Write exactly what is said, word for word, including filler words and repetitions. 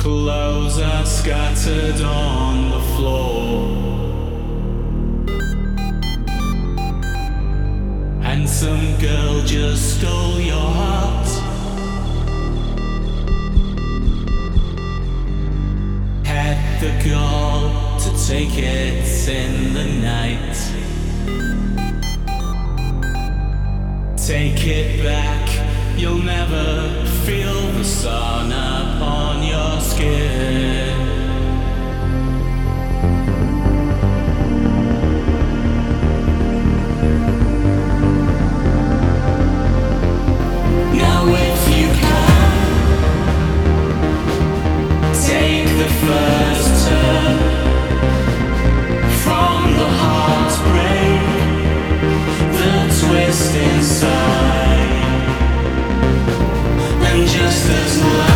Clothes are scattered on the floor, and some girl just stole your heart. Had the gall to take it in the night. Take it back, you'll never feel the sun upon your skin. Now if you can, take the first turn from the heartbreak, the twist inside. And just as life